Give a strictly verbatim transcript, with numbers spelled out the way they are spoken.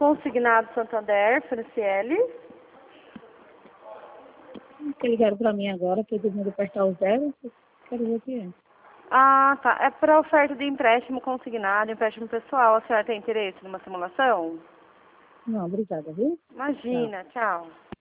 Consignado Santander, Franciele. Que ligaram para mim agora, todo mundo apertar o zero. Quero ver o que é. Ah, tá. É para oferta de empréstimo consignado, empréstimo pessoal. A senhora tem interesse numa simulação? Não, obrigada, viu? Imagina, tchau.